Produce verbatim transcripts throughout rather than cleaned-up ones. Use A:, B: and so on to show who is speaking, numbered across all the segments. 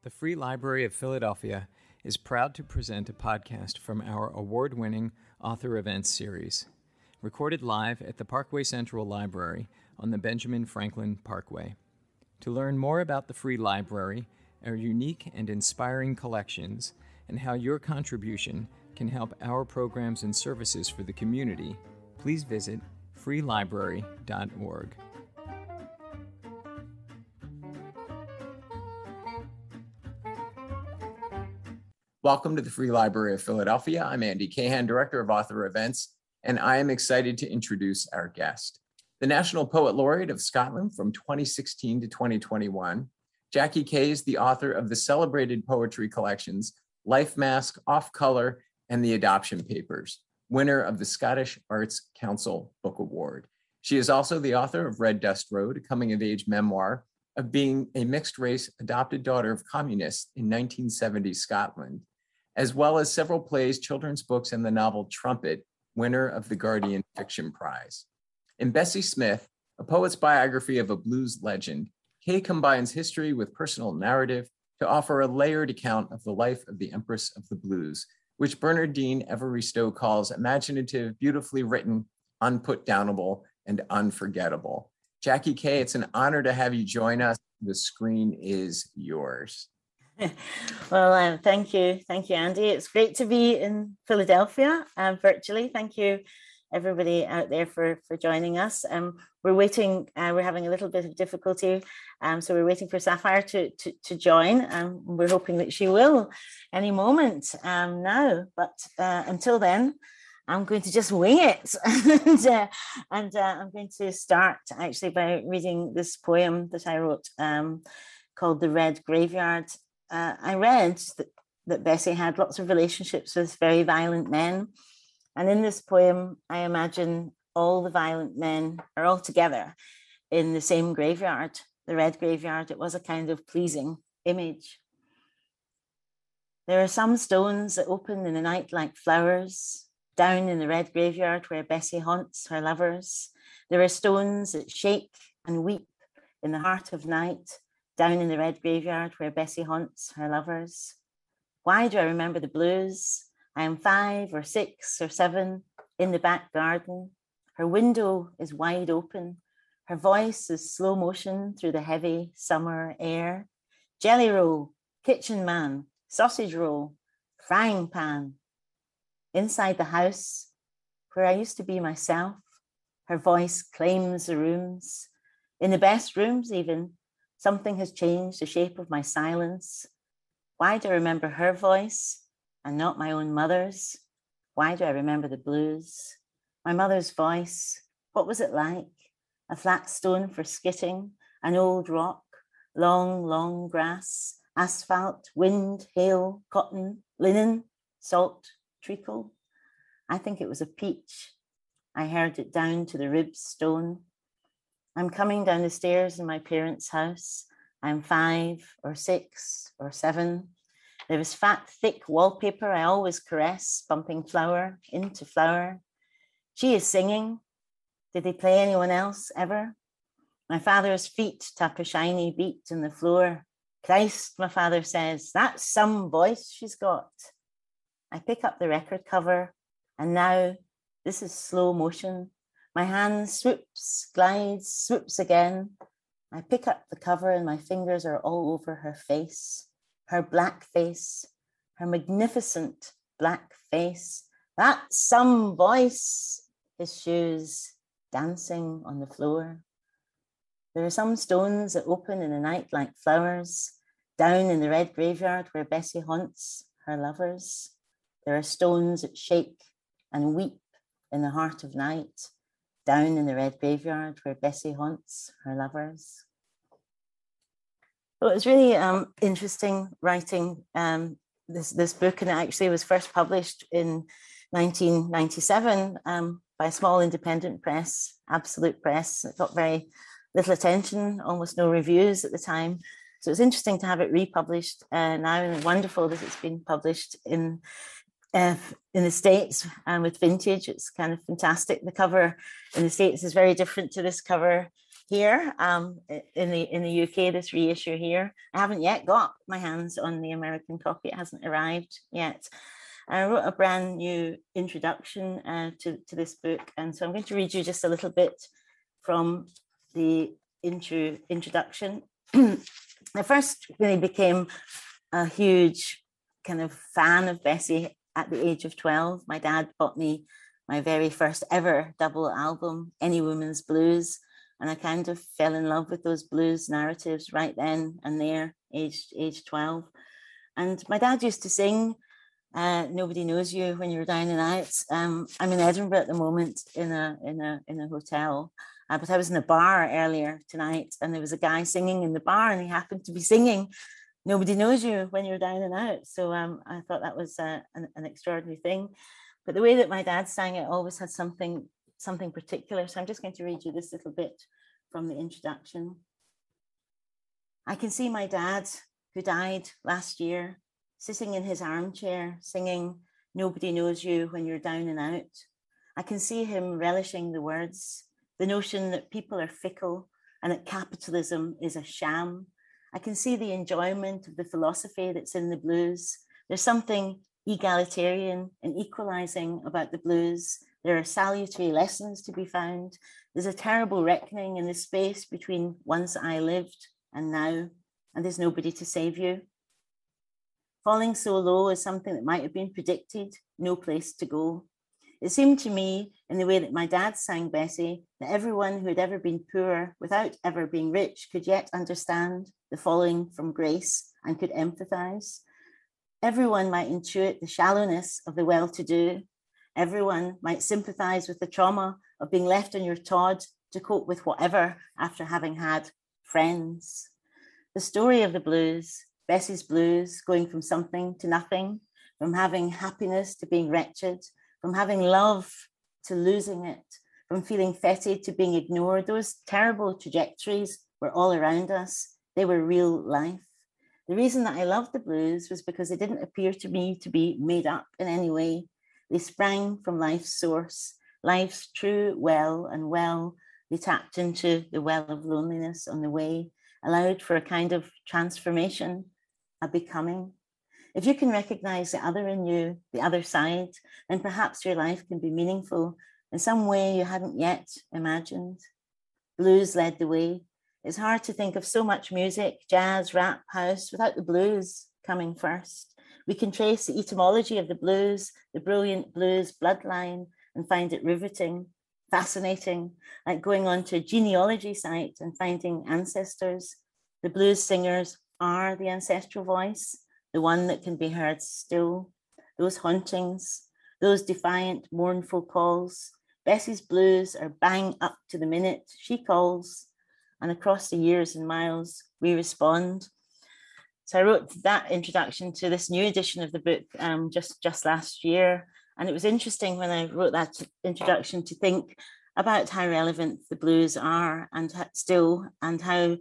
A: The Free Library of Philadelphia is proud to present a podcast from our award-winning Author Events series, recorded live at the Parkway Central Library on the Benjamin Franklin Parkway. To learn more about the Free Library, our unique and inspiring collections, and how your contribution can help our programs and services for the community, please visit free library dot org. Welcome to the Free Library of Philadelphia. I'm Andy Cahan, Director of Author Events, and I am excited to introduce our guest. The National Poet Laureate of Scotland from twenty sixteen to twenty twenty-one, Jackie Kay is the author of the celebrated poetry collections Life Mask, Off Color, and The Adoption Papers, winner of the Scottish Arts Council Book Award. She is also the author of Red Dust Road, a coming-of-age memoir of being a mixed-race adopted daughter of communists in nineteen seventies Scotland, as well as several plays, children's books, and the novel Trumpet, winner of the Guardian Fiction Prize. In Bessie Smith, a poet's biography of a blues legend, Kay combines history with personal narrative to offer a layered account of the life of the Empress of the Blues, which Bernardine Every Stowe calls imaginative, beautifully written, unputdownable, and unforgettable. Jackie Kay, it's an honor to have you join us. The screen is yours.
B: Well, um, thank you. Thank you, Andy. It's great to be in Philadelphia uh, virtually. Thank you, everybody out there for, for joining us. Um, we're waiting, uh, we're having a little bit of difficulty. Um, so we're waiting for Sapphire to, to, to join. And um, we're hoping that she will any moment um, now. But uh, until then, I'm going to just wing it. and uh, and uh, I'm going to start actually by reading this poem that I wrote um, called The Red Graveyard. Uh, I read that, that Bessie had lots of relationships with very violent men. And in this poem, I imagine all the violent men are all together in the same graveyard, the Red Graveyard. It was a kind of pleasing image. There are some stones that open in the night like flowers, down in the Red Graveyard where Bessie haunts her lovers. There are stones that shake and weep in the heart of night, down in the Red Graveyard where Bessie haunts her lovers. Why do I remember the blues? I am five or six or seven in the back garden. Her window is wide open. Her voice is slow motion through the heavy summer air. Jelly roll, kitchen man, sausage roll, frying pan. Inside the house where I used to be myself, her voice claims the rooms. In the best rooms even, something has changed the shape of my silence. Why do I remember her voice and not my own mother's? Why do I remember the blues? My mother's voice, what was it like? A flat stone for skitting, an old rock, long, long grass, asphalt, wind, hail, cotton, linen, salt, treacle. I think it was a peach. I heard it down to the rib stone. I'm coming down the stairs in my parents' house. I'm five or six or seven. There was fat, thick wallpaper I always caress, bumping flower into flower. She is singing. Did they play anyone else ever? My father's feet tap a shiny beat in the floor. Christ, my father says, that's some voice she's got. I pick up the record cover, and now this is slow motion. My hand swoops, glides, swoops again. I pick up the cover and my fingers are all over her face, her black face, her magnificent black face. That's some voice. His shoes dancing on the floor. There are some stones that open in the night like flowers, down in the Red Graveyard where Bessie haunts her lovers. There are stones that shake and weep in the heart of night, down in the Red Graveyard where Bessie haunts her lovers. Well, it was really um, interesting writing um, this, this book, and it actually was first published in nineteen ninety-seven um, by a small independent press, Absolute Press. It got very little attention, almost no reviews at the time. So it's interesting to have it republished uh, now, and wonderful that it's been published in Uh, in the States and with Vintage. It's kind of fantastic. The cover in the States is very different to this cover here um, in the in the U K, this reissue here. I haven't yet got my hands on the American copy. It hasn't arrived yet. I wrote a brand new introduction uh, to, to this book. And so I'm going to read you just a little bit from the intro, introduction. I first really became a huge kind of fan of Bessie at the age of twelve. My dad bought me my very first ever double album, Any Woman's Blues. And I kind of fell in love with those blues narratives right then and there, aged, age twelve. And my dad used to sing, uh, Nobody Knows You When You're Down and Out. Um, I'm in Edinburgh at the moment in a, in a, in a hotel, uh, but I was in a bar earlier tonight and there was a guy singing in the bar and he happened to be singing Nobody Knows You When You're Down and Out. So um, I thought that was uh, an, an extraordinary thing. But the way that my dad sang it always had something something particular. So I'm just going to read you this little bit from the introduction. I can see my dad, who died last year, sitting in his armchair, singing Nobody Knows You When You're Down and Out. I can see him relishing the words, the notion that people are fickle and that capitalism is a sham. I can see the enjoyment of the philosophy that's in the blues. There's something egalitarian and equalizing about the blues. There are salutary lessons to be found. There's a terrible reckoning in the space between once I lived and now, and there's nobody to save you. Falling so low is something that might have been predicted, no place to go. It seemed to me, in the way that my dad sang Bessie, that everyone who had ever been poor without ever being rich could yet understand the falling from grace and could empathize. Everyone might intuit the shallowness of the well-to-do. Everyone might sympathize with the trauma of being left on your Todd to cope with whatever after having had friends. The story of the blues, Bessie's blues, going from something to nothing, from having happiness to being wretched, from having love to losing it, from feeling fetid to being ignored. Those terrible trajectories were all around us. They were real life. The reason that I loved the blues was because they didn't appear to me to be made up in any way. They sprang from life's source, life's true well and well. They tapped into the well of loneliness on the way, allowed for a kind of transformation, a becoming. If you can recognize the other in you, the other side, then perhaps your life can be meaningful in some way you hadn't yet imagined. Blues led the way. It's hard to think of so much music, jazz, rap, house, without the blues coming first. We can trace the etymology of the blues, the brilliant blues bloodline, and find it riveting, fascinating, like going on to a genealogy site and finding ancestors. The blues singers are the ancestral voice, the one that can be heard still, those hauntings, those defiant, mournful calls. Bessie's blues are bang up to the minute. She calls, and across the years and miles, we respond. So I wrote that introduction to this new edition of the book um, just, just last year. And it was interesting when I wrote that introduction to think about how relevant the blues are and still, and how,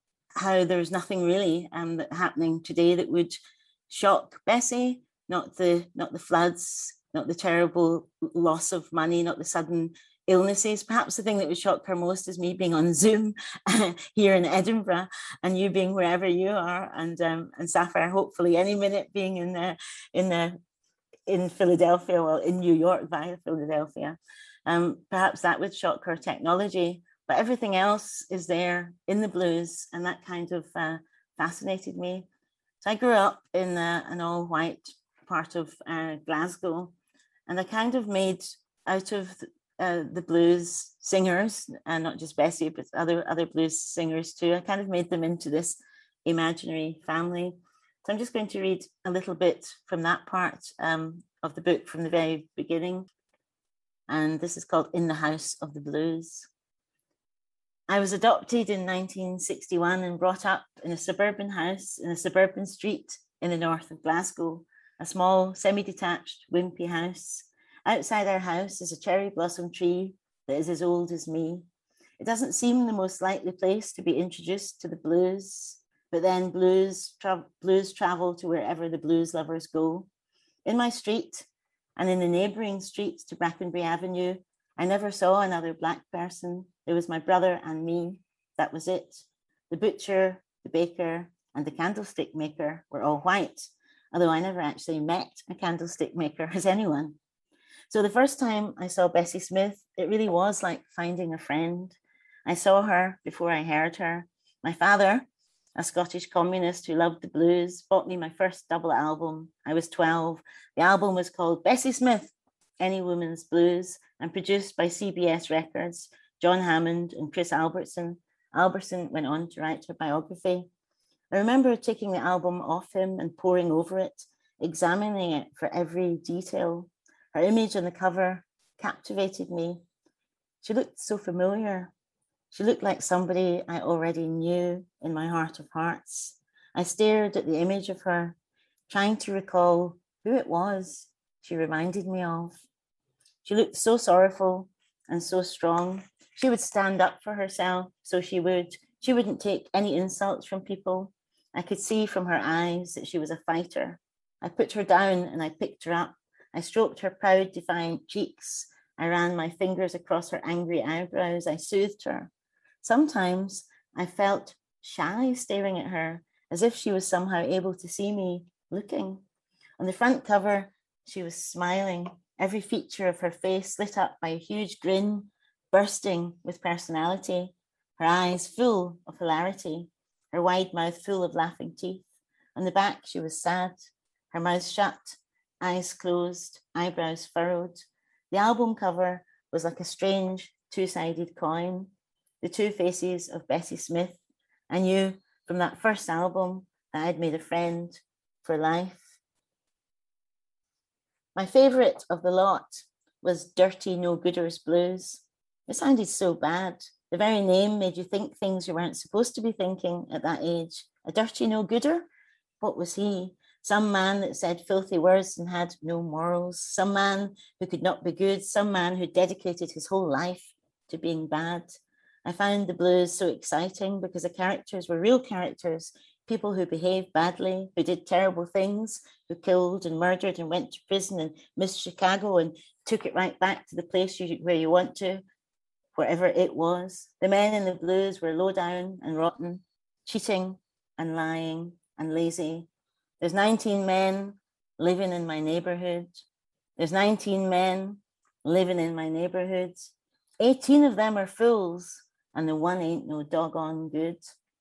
B: how there's nothing really um, that happening today that would shock Bessie, not the, not the floods, not the terrible loss of money, not the sudden illnesses. Perhaps the thing that would shock her most is me being on Zoom here in Edinburgh and you being wherever you are, and um, and Sapphire hopefully any minute being in the in the in Philadelphia, well in New York via Philadelphia. Um, perhaps that would shock her technology, but everything else is there in the blues, and that kind of uh, fascinated me. So I grew up in uh, an all-white part of uh, Glasgow, and I kind of made out of Uh, the blues singers, and not just Bessie, but other other blues singers too. I kind of made them into this imaginary family. So I'm just going to read a little bit from that part um, of the book from the very beginning. And this is called In the House of the Blues. I was adopted in nineteen sixty-one and brought up in a suburban house in a suburban street in the north of Glasgow, a small semi-detached wimpy house. Outside our house is a cherry blossom tree that is as old as me. It doesn't seem the most likely place to be introduced to the blues, but then blues, tra- blues travel to wherever the blues lovers go. In my street and in the neighbouring streets to Brackenbury Avenue, I never saw another Black person. There was my brother and me. that was it. The butcher, the baker, and the candlestick maker were all white, although I never actually met a candlestick maker as anyone. So the first time I saw Bessie Smith, it really was like finding a friend. I saw her before I heard her. My father, a Scottish communist who loved the blues, bought me my first double album. I was twelve. The album was called Bessie Smith, Any Woman's Blues, and produced by C B S Records, John Hammond and Chris Albertson. Albertson went on to write her biography. I remember taking the album off him and poring over it, examining it for every detail. Her image on the cover captivated me. She looked so familiar. She looked like somebody I already knew in my heart of hearts. I stared at the image of her, trying to recall who it was she reminded me of. She looked so sorrowful and so strong. She would stand up for herself, so she would. She wouldn't take any insults from people. I could see from her eyes that she was a fighter. I put her down and I picked her up. I stroked her proud, defiant cheeks. I ran my fingers across her angry eyebrows. I soothed her. Sometimes I felt shy staring at her, as if she was somehow able to see me looking. On the front cover, she was smiling, every feature of her face lit up by a huge grin, bursting with personality, her eyes full of hilarity, her wide mouth full of laughing teeth. On the back, she was sad, her mouth shut, eyes closed, eyebrows furrowed. The album cover was like a strange two-sided coin, the two faces of Bessie Smith. I knew from that first album that I'd made a friend for life. My favourite of the lot was Dirty No-Gooders Blues. It sounded so bad. The very name made you think things you weren't supposed to be thinking at that age. A dirty no-gooder? What was he? Some man that said filthy words and had no morals. Some man who could not be good. Some man who dedicated his whole life to being bad. I found the blues so exciting because the characters were real characters, people who behaved badly, who did terrible things, who killed and murdered and went to prison and missed Chicago and took it right back to the place you, where you want to, wherever it was. The men in the blues were low down and rotten, cheating and lying and lazy. There's nineteen men living in my neighborhood. There's nineteen men living in my neighborhood. eighteen of them are fools, and the one ain't no doggone good.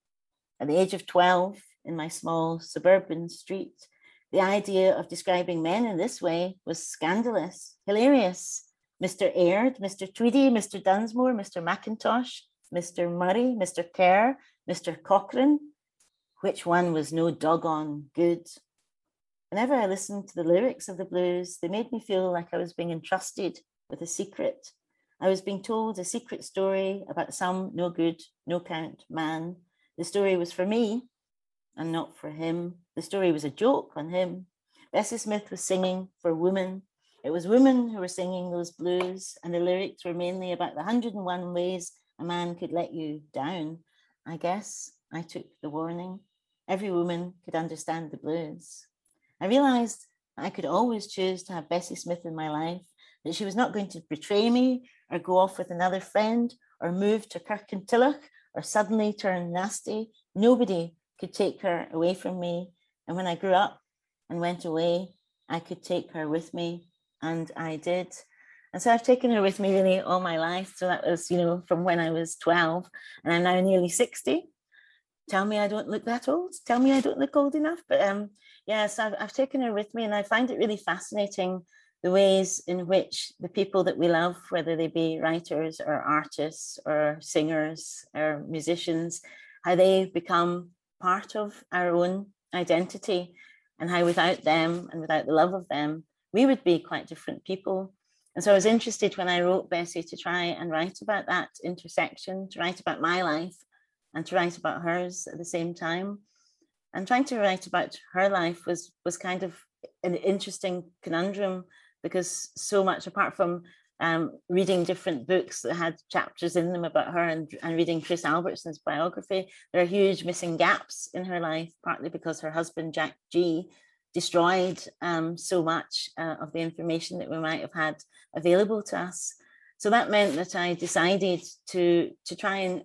B: At the age of twelve, in my small suburban street, the idea of describing men in this way was scandalous, hilarious. Mister Aird, Mister Tweedy, Mister Dunsmore, Mister McIntosh, Mister Murray, Mister Kerr, Mister Cochrane. Which one was no doggone good? Whenever I listened to the lyrics of the blues, they made me feel like I was being entrusted with a secret. I was being told a secret story about some no good, no count man. The story was for me and not for him. The story was a joke on him. Bessie Smith was singing for women. It was women who were singing those blues, and the lyrics were mainly about the one hundred and one ways a man could let you down. I guess I took the warning. Every woman could understand the blues. I realized I could always choose to have Bessie Smith in my life, that she was not going to betray me or go off with another friend or move to Kirkintilloch or suddenly turn nasty. Nobody could take her away from me. And when I grew up and went away, I could take her with me, and I did. And so I've taken her with me really all my life. So that was, you know, from when I was twelve, and I'm now nearly sixty. Tell me I don't look that old. Tell me I don't look old enough. But um, yes, I've, I've taken her with me, and I find it really fascinating the ways in which the people that we love, whether they be writers or artists or singers or musicians, how they've become part of our own identity, and how without them and without the love of them, we would be quite different people. And so I was interested when I wrote Bessie to try and write about that intersection, to write about my life and to write about hers at the same time. And trying to write about her life was, was kind of an interesting conundrum, because so much, apart from um, reading different books that had chapters in them about her and, and reading Chris Albertson's biography, there are huge missing gaps in her life, partly because her husband, Jack G, destroyed um, so much uh, of the information that we might have had available to us. So that meant that I decided to, to try and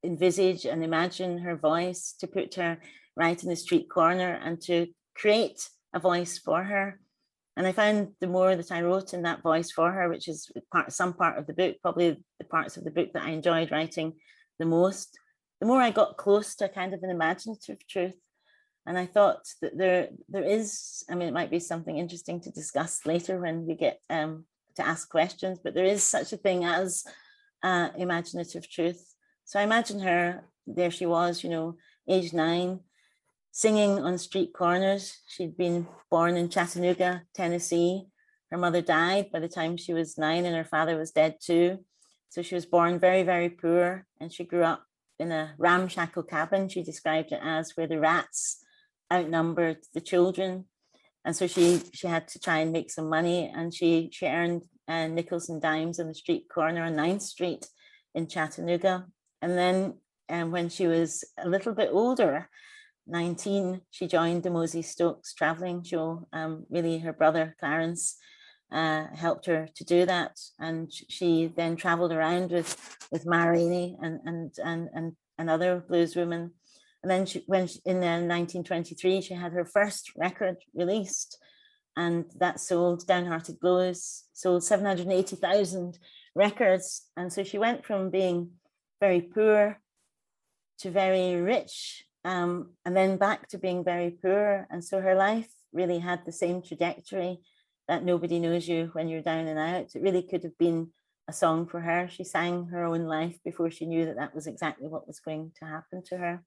B: envisage and imagine her voice, to put her right in the street corner and to create a voice for her. And I found the more that I wrote in that voice for her, which is part, some part of the book, probably the parts of the book that I enjoyed writing the most, the more I got close to kind of an imaginative truth. And I thought that there, there is, I mean, it might be something interesting to discuss later when we get um, to ask questions, but there is such a thing as uh, imaginative truth. So I imagine her, there she was, you know, age nine, singing on street corners. She'd been born in Chattanooga, Tennessee. Her mother died by the time she was nine and her father was dead too. So she was born very, very poor, and she grew up in a ramshackle cabin, she described it as, where the rats outnumbered the children. And so she she had to try and make some money, and she she earned uh, nickels and dimes on the street corner on ninth street in Chattanooga. And then um, when she was a little bit older, nineteen, she joined the Mosey Stokes traveling show. Um, really, her brother Clarence uh, helped her to do that, and she then traveled around with with Ma Rainey and and and and, and other blues women. And then she, when she, in uh, nineteen twenty-three, she had her first record released, and that sold, Downhearted Blues, sold seven hundred eighty thousand records. And so she went from being very poor to very rich, um, and then back to being very poor. And so her life really had the same trajectory, that Nobody Knows You When You're Down and Out. It really could have been a song for her. She sang her own life before she knew that that was exactly what was going to happen to her.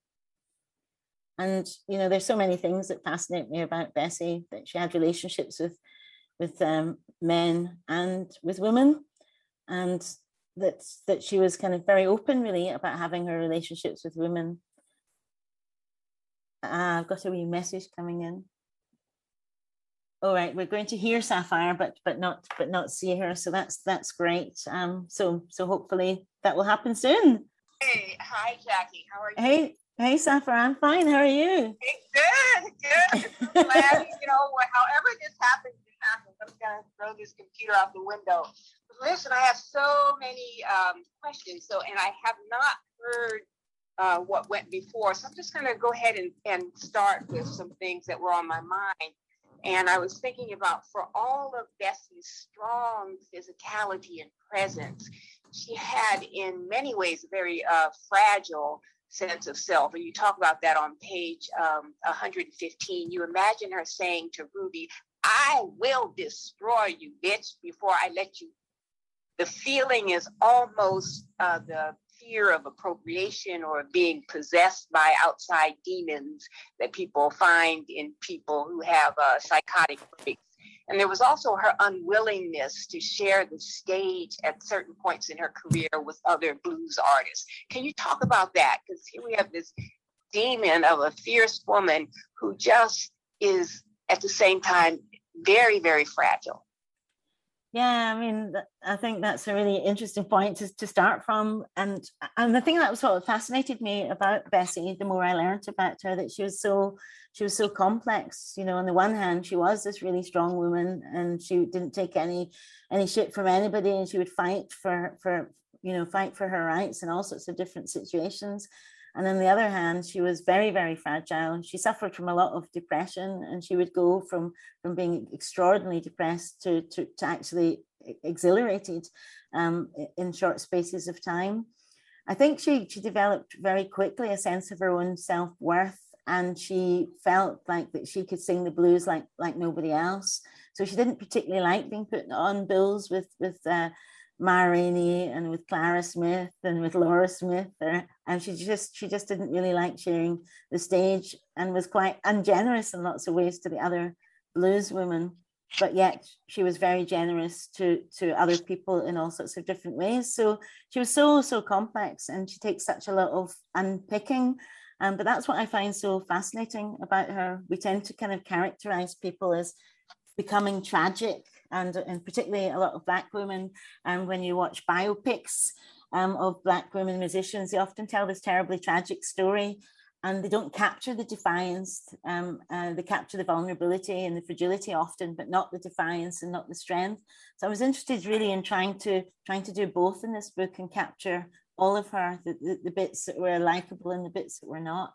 B: And, you know, there's so many things that fascinate me about Bessie, that she had relationships with, with um, men and with women, and that, that she was kind of very open, really, about having her relationships with women. Uh, I've got a wee message coming in. All right, we're going to hear Sapphire, but but not but not see her. So that's that's great. Um, so so hopefully that will happen soon.
C: Hey, hi Jackie, how are you?
B: Hey. Hey, Sapphire, I'm fine. How are you?
C: Hey, good, good. I'm glad, you know, however this happens, it happens. I'm going to throw this computer out the window. Listen, I have so many um, questions, so and I have not heard uh, what went before. So I'm just going to go ahead and, and start with some things that were on my mind. And I was thinking about, for all of Bessie's strong physicality and presence, she had in many ways a very uh, fragile sense of self. And you talk about that on page um, one hundred fifteen. You imagine her saying to Ruby, I will destroy you, bitch, before I let you. The feeling is almost uh, the fear of appropriation or being possessed by outside demons that people find in people who have uh, psychotic breaks. And there was also her unwillingness to share the stage at certain points in her career with other blues artists. Can you talk about that? Because here we have this demon of a fierce woman who just is at the same time very, very fragile.
B: Yeah, I mean, I think that's a really interesting point to, to start from. And, and the thing that was sort of fascinated me about Bessie, the more I learned about her, that she was so she was so complex. You know, on the one hand, she was this really strong woman, and she didn't take any any shit from anybody, and she would fight for for you know fight for her rights in all sorts of different situations. And on the other hand, she was very, very fragile. She suffered from a lot of depression, and she would go from, from being extraordinarily depressed to, to, to actually exhilarated um, in short spaces of time. I think she, she developed very quickly a sense of her own self-worth, and she felt like that she could sing the blues like, like nobody else. So she didn't particularly like being put on bills with, with uh, Ma Rainey and with Clara Smith and with Laura Smith, or, and she just she just didn't really like sharing the stage, and was quite ungenerous in lots of ways to the other blues women. But yet she was very generous to to other people in all sorts of different ways. So she was so so complex, and she takes such a lot of unpicking. Um, but that's what I find so fascinating about her. We tend to kind of characterize people as becoming tragic, and, and particularly a lot of Black women. And when you watch biopics um, of Black women musicians, they often tell this terribly tragic story, and they don't capture the defiance. Um, uh, they capture the vulnerability and the fragility often, but not the defiance and not the strength. So I was interested really in trying to trying to do both in this book and capture all of her, the, the, the bits that were likable and the bits that were not.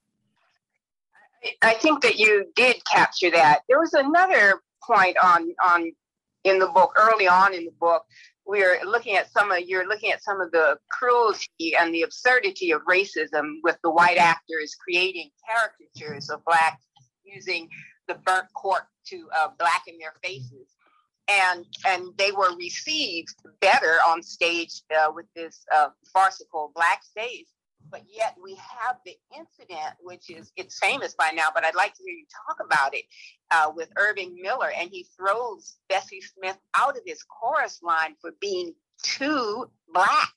C: I think that you did capture that. There was another point on on in the book, early on in the book, we're looking at some of you're looking at some of the cruelty and the absurdity of racism with the white actors creating caricatures of blacks using the burnt cork to uh, blacken their faces. And and they were received better on stage uh, with this uh, farcical black stage. But yet we have the incident, which is, it's famous by now, but I'd like to hear you talk about it, uh, with Irving Miller. And he throws Bessie Smith out of his chorus line for being too black.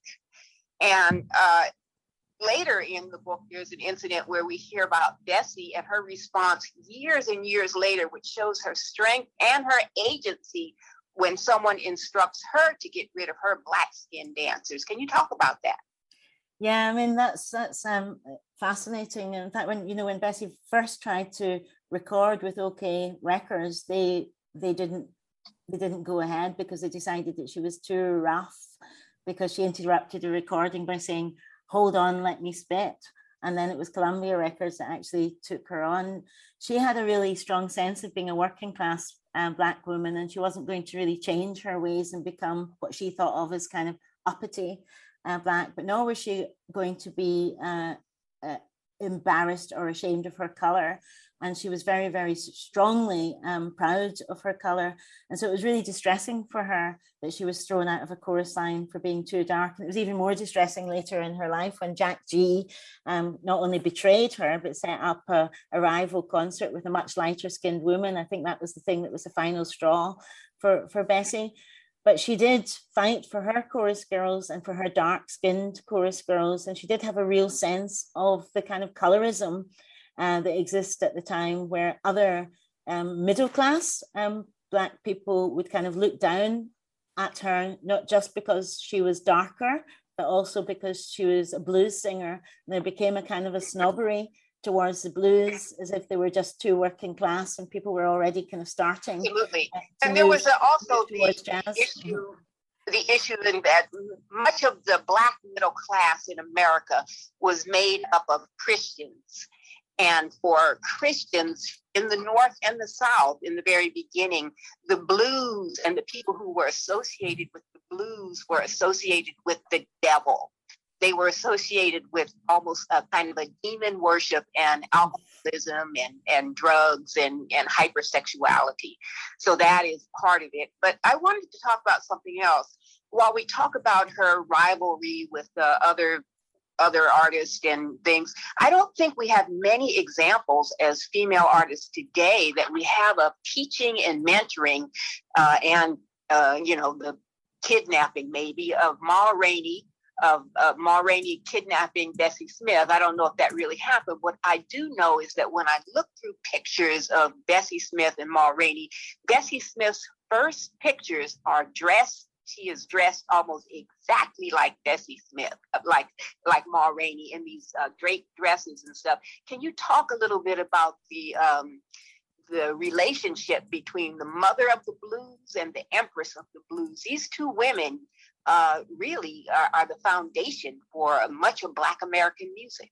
C: And uh, later in the book, there's an incident where we hear about Bessie and her response years and years later, which shows her strength and her agency when someone instructs her to get rid of her black skin dancers. Can you talk about that?
B: Yeah, I mean, that's that's um, fascinating. In fact, when you know when Bessie first tried to record with OK Records, they they didn't they didn't go ahead because they decided that she was too rough, because she interrupted the recording by saying, "Hold on, let me spit." And then it was Columbia Records that actually took her on. She had a really strong sense of being a working class uh, black woman, and she wasn't going to really change her ways and become what she thought of as kind of uppity. Uh, black, but nor was she going to be uh, uh, embarrassed or ashamed of her color. And she was very, very strongly um, proud of her color. And so it was really distressing for her that she was thrown out of a chorus line for being too dark. And it was even more distressing later in her life when Jack G um, not only betrayed her, but set up a, a rival concert with a much lighter skinned woman. I think that was the thing that was the final straw for, for Bessie. But she did fight for her chorus girls and for her dark-skinned chorus girls. And she did have a real sense of the kind of colorism uh, that exists at the time, where other um, middle-class um, black people would kind of look down at her, not just because she was darker, but also because she was a blues singer. And there became a kind of a snobbery towards the blues, as if they were just too working class, and people were already kind of starting.
C: Absolutely. And there was also the
B: jazz.
C: issue, the issue in that much of the black middle class in America was made up of Christians. And for Christians in the North and the South, in the very beginning, the blues and the people who were associated with the blues were associated with the devil. They were associated with almost a kind of a demon worship and alcoholism and, and drugs and, and hypersexuality. So that is part of it. But I wanted to talk about something else. While we talk about her rivalry with the other other artists and things, I don't think we have many examples as female artists today that we have of teaching and mentoring uh, and, uh, you know, the kidnapping maybe of Ma Rainey, of uh, Ma Rainey kidnapping Bessie Smith. I don't know if that really happened. What I do know is that when I look through pictures of Bessie Smith and Ma Rainey, Bessie Smith's first pictures are dressed. She is dressed almost exactly like Bessie Smith, like like Ma Rainey in these uh, draped dresses and stuff. Can you talk a little bit about the um, the relationship between the mother of the blues and the empress of the blues? These two women uh, really are, are the foundation for much of Black American music.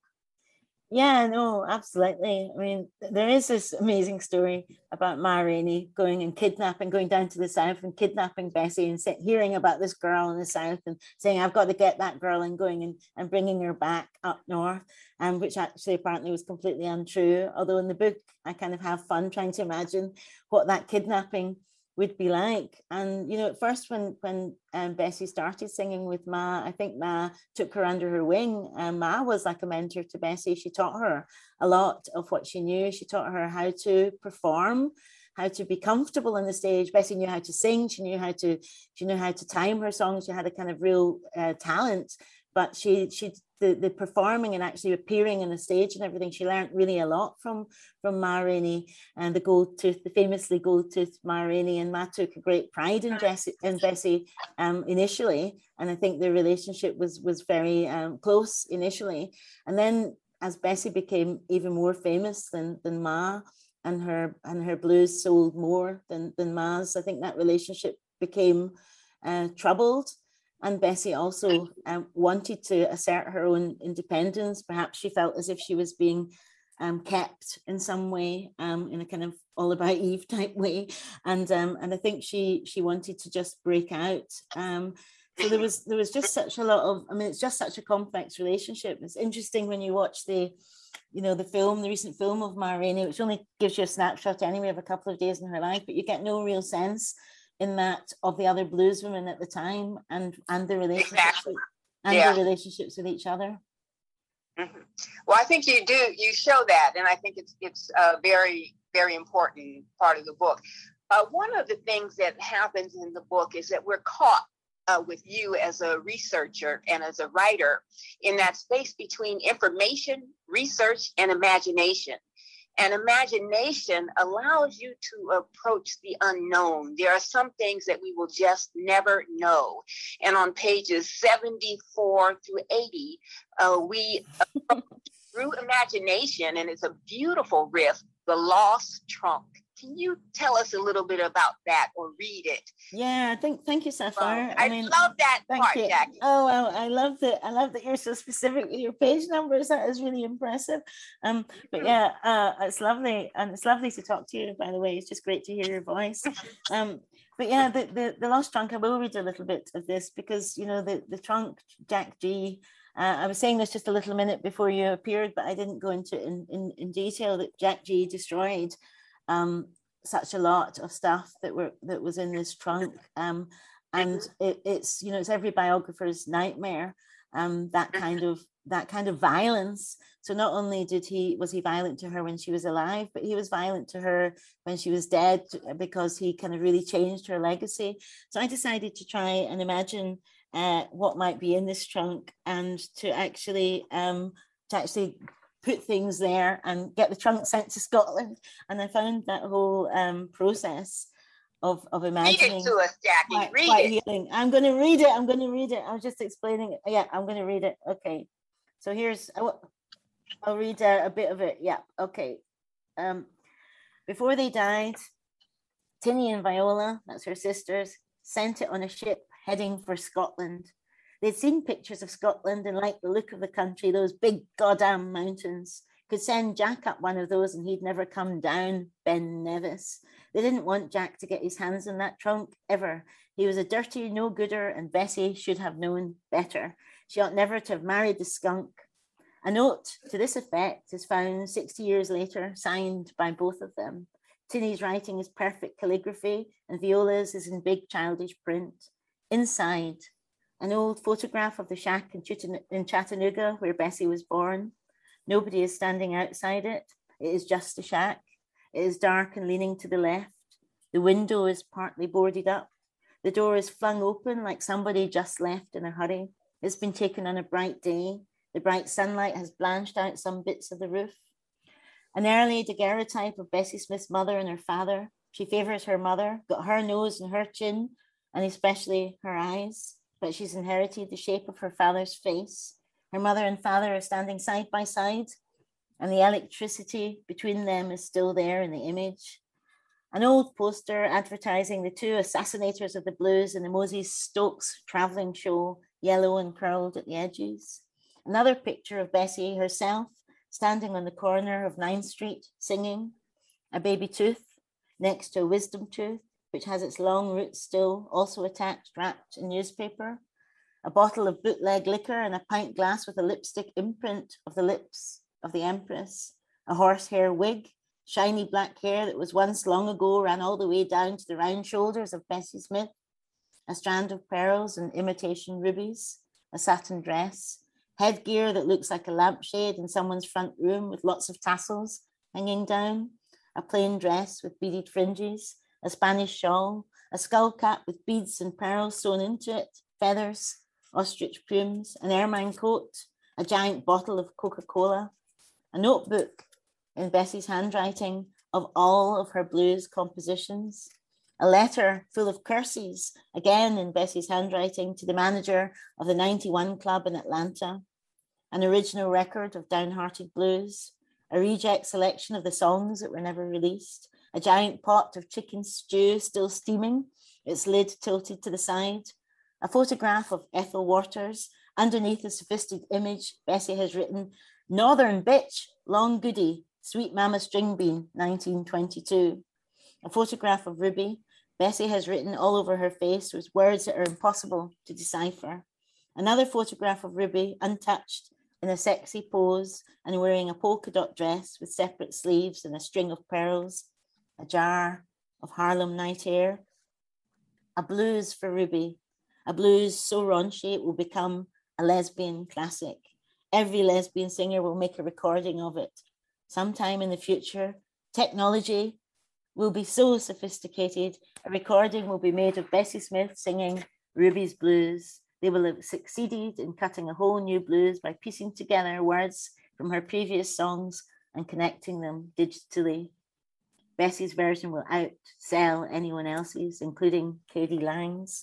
B: Yeah, no, absolutely. I mean, there is this amazing story about Ma Rainey going and kidnapping, going down to the South and kidnapping Bessie and hearing about this girl in the South and saying, I've got to get that girl, and going and, and bringing her back up north, um, which actually apparently was completely untrue. Although in the book, I kind of have fun trying to imagine what that kidnapping would be like. And, you know, at first when when um, Bessie started singing with Ma, I think Ma took her under her wing. And Ma was like a mentor to Bessie. She taught her a lot of what she knew. She taught her how to perform, how to be comfortable on the stage. Bessie knew how to sing. She knew how to, she knew how to time her songs. She had a kind of real uh, talent. But she, she, the, the performing and actually appearing on the stage and everything, she learned really a lot from, from Ma Rainey and the gold tooth, the famously gold tooth Ma Rainey. And Ma took a great pride in, Jessie, in Bessie um, initially. And I think the relationship was, was very um, close initially. And then as Bessie became even more famous than, than Ma, and her, and her blues sold more than, than Ma's, I think that relationship became uh, troubled. And Bessie also um, wanted to assert her own independence. Perhaps she felt as if she was being um, kept in some way, um, in a kind of all about Eve type way. And um, and I think she she wanted to just break out. Um, so there was there was just such a lot of, I mean, it's just such a complex relationship. It's interesting when you watch the, you know, the film, the recent film of Ma Rainey, which only gives you a snapshot anyway of a couple of days in her life, but you get no real sense in that of the other blues women at the time, and and the relationships
C: Exactly.
B: with, and
C: Yeah.
B: the relationships with each other.
C: Mm-hmm. Well, I think you do, you show that, and I think it's it's a very, very important part of the book. Uh, one of the things that happens in the book is that we're caught uh, with you as a researcher and as a writer in that space between information, research, and imagination. And imagination allows you to approach the unknown. There are some things that we will just never know. And on pages seventy-four through eighty, uh, we approach through imagination, and it's a beautiful riff, the lost trunk. Can you tell us a little bit about that, or read it?
B: Yeah, thank thank you, Sapphire.
C: Well,
B: I,
C: I
B: mean,
C: love that
B: thank
C: part,
B: you.
C: Jackie.
B: Oh, well, I love that. I love that you're so specific with your page numbers. That is really impressive. Um, but yeah, uh, it's lovely, and it's lovely to talk to you. By the way, it's just great to hear your voice. Um, but yeah, the, the the lost trunk. I will read a little bit of this because you know the the trunk, Jack G. Uh, I was saying this just a little minute before you appeared, but I didn't go into it in in, in detail. That Jack G destroyed Um, such a lot of stuff that were that was in this trunk, um, and it, it's you know it's every biographer's nightmare, um, that kind of that kind of violence. So not only did he was he violent to her when she was alive, but he was violent to her when she was dead, because he kind of really changed her legacy. So I decided to try and imagine uh, what might be in this trunk, and to actually um, to actually put things there and get the trunk sent to Scotland. And I found that whole um, process of, of imagining.
C: Read it to us, Jackie.
B: Quite,
C: read
B: quite
C: it.
B: healing. I'm going to read it. I'm going to read it. I was just explaining it. Yeah, I'm going to read it. Okay. So here's, I'll read a, a bit of it. Yeah. Okay. Um, before they died, Tinny and Viola, that's her sisters, sent it on a ship heading for Scotland. They'd seen pictures of Scotland and liked the look of the country, those big goddamn mountains. Could send Jack up one of those and he'd never come down, Ben Nevis. They didn't want Jack to get his hands on that trunk, ever. He was a dirty no-gooder, and Bessie should have known better. She ought never to have married the skunk. A note to this effect is found sixty years later, signed by both of them. Tinny's writing is perfect calligraphy, and Viola's is in big childish print. Inside, an old photograph of the shack in Chattanooga where Bessie was born. Nobody is standing outside it. It is just a shack. It is dark and leaning to the left. The window is partly boarded up. The door is flung open like somebody just left in a hurry. It's been taken on a bright day. The bright sunlight has blanched out some bits of the roof. An early daguerreotype of Bessie Smith's mother and her father. She favors her mother, got her nose and her chin, and especially her eyes. But she's inherited the shape of her father's face. Her mother and father are standing side by side, and the electricity between them is still there in the image. An old poster advertising the two assassinators of the blues in the Moses Stokes traveling show, yellow and curled at the edges. Another picture of Bessie herself standing on the corner of ninth Street singing. A baby tooth next to a wisdom tooth, which has its long roots still also attached, wrapped in newspaper. A bottle of bootleg liquor and a pint glass with a lipstick imprint of the lips of the Empress. A horsehair wig, shiny black hair that was once long ago ran all the way down to the round shoulders of Bessie Smith. A strand of pearls and imitation rubies. A satin dress. Headgear that looks like a lampshade in someone's front room with lots of tassels hanging down. A plain dress with beaded fringes. A Spanish shawl, a skull cap with beads and pearls sewn into it, feathers, ostrich plumes, an ermine coat, a giant bottle of Coca-Cola, a notebook in Bessie's handwriting of all of her blues compositions, a letter full of curses, again in Bessie's handwriting, to the manager of the ninety-one Club in Atlanta, an original record of Downhearted Blues, a reject selection of the songs that were never released, a giant pot of chicken stew still steaming, its lid tilted to the side, A photograph of Ethel Waters. Underneath the sophisticated image, Bessie has written, Northern bitch, long goodie, Sweet Mama String Bean, nineteen twenty-two. A photograph of Ruby. Bessie has written all over her face with words that are impossible to decipher. Another photograph of Ruby, untouched, in a sexy pose and wearing a polka dot dress with separate sleeves and a string of pearls. A jar of Harlem Night Air. A blues for Ruby. A blues so raunchy it will become a lesbian classic. Every lesbian singer will make a recording of it. Sometime in the future, technology will be so sophisticated, a recording will be made of Bessie Smith singing Ruby's Blues. They will have succeeded in cutting a whole new blues by piecing together words from her previous songs and connecting them digitally. Bessie's version will outsell anyone else's, including Katie Lang's.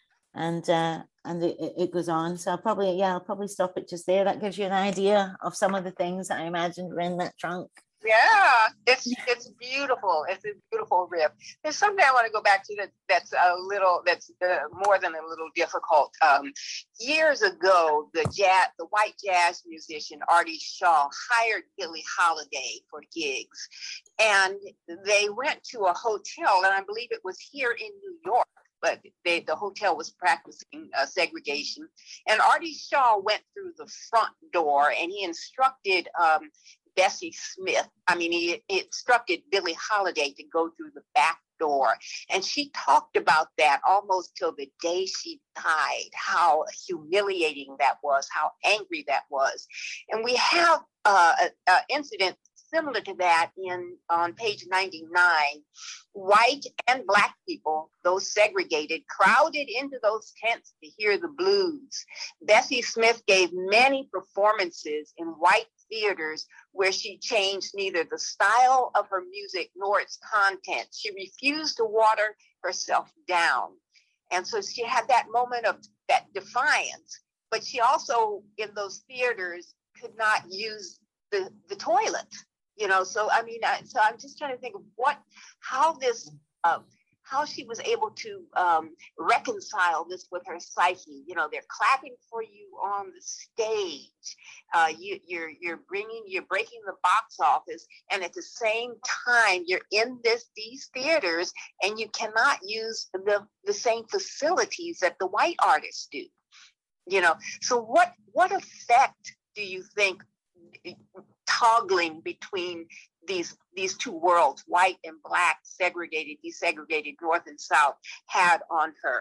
B: And uh, and it, it goes on. So I'll probably, yeah, I'll probably stop it just there. That gives you an idea of some of the things that I imagined were in that trunk.
C: Yeah, it's it's beautiful. It's a beautiful riff. There's something I want to go back to that that's a little that's uh, more than a little difficult. Um, years ago, the jazz, the white jazz musician Artie Shaw hired Billie Holiday for gigs, and they went to a hotel, and I believe it was here in New York. But they, the hotel was practicing uh, segregation. And Artie Shaw went through the front door and he instructed um, Bessie Smith, I mean, he, he instructed Billie Holiday to go through the back door. And she talked about that almost till the day she died, how humiliating that was, how angry that was. And we have uh, an incident similar to that in on page ninety-nine. White and Black people, those segregated, crowded into those tents to hear the blues. Bessie Smith gave many performances in white theaters where she changed neither the style of her music nor its content. She refused to water herself down. And so she had that moment of that defiance, but she also in those theaters could not use the, the toilet. You know, so I mean, I, so I'm just trying to think of what, how this, uh, how she was able to um, reconcile this with her psyche. You know, they're clapping for you on the stage. Uh, you, you're you're bringing, you're breaking the box office, and at the same time, you're in this these theaters, and you cannot use the the same facilities that the white artists do. You know, so what what effect do you think toggling between these these two worlds, white and Black, segregated, desegregated, North and South, had on her?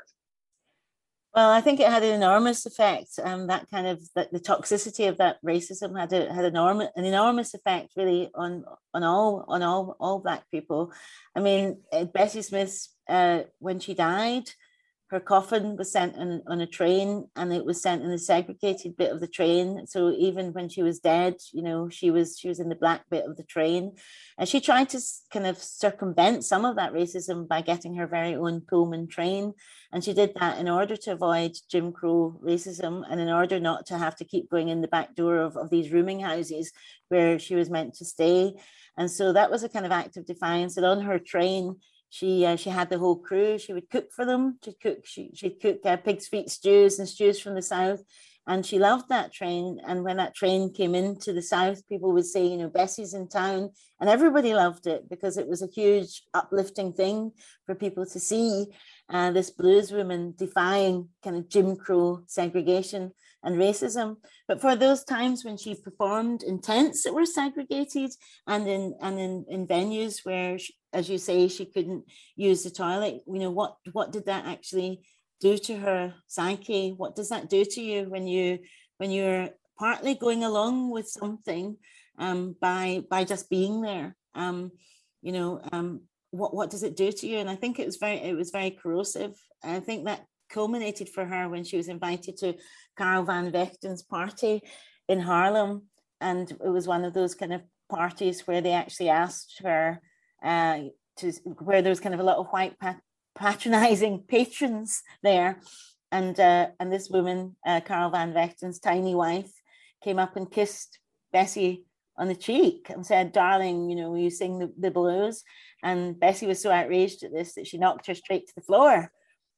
B: Well, I think it had an enormous effect. Um, that kind of the, the toxicity of that racism had a, had enormous an enormous effect, really, on on all on all all Black people. I mean, Bessie Smith, uh, when she died, her coffin was sent on, on a train, and it was sent in the segregated bit of the train. So even when she was dead, you know, she was she was in the Black bit of the train. And she tried to kind of circumvent some of that racism by getting her very own Pullman train. And she did that in order to avoid Jim Crow racism and in order not to have to keep going in the back door of, of these rooming houses where she was meant to stay. And so that was a kind of act of defiance. And on her train, She uh, she had the whole crew. She would cook for them. She'd cook she, she'd cook uh, pig's feet stews and stews from the South, and she loved that train. And when that train came into the South, people would say, you know, Bessie's in town, and everybody loved it because it was a huge uplifting thing for people to see uh, this blues woman defying kind of Jim Crow segregation and racism. But for those times when she performed in tents that were segregated and in and in, in venues where, she, as you say, she couldn't use the toilet, you know, what what did that actually do to her psyche? What does that do to you when you when you're partly going along with something um, by by just being there? Um, you know, um, what what does it do to you? And I think it was very it was very corrosive. I think that culminated for her when she was invited to Carl Van Vechten's party in Harlem, and it was one of those kind of parties where they actually asked her uh, to where there was kind of a lot of white pat- patronizing patrons there, and uh, and this woman, uh, Carl Van Vechten's tiny wife, came up and kissed Bessie on the cheek and said, "Darling, you know, will you sing the, the blues?" And Bessie was so outraged at this that she knocked her straight to the floor.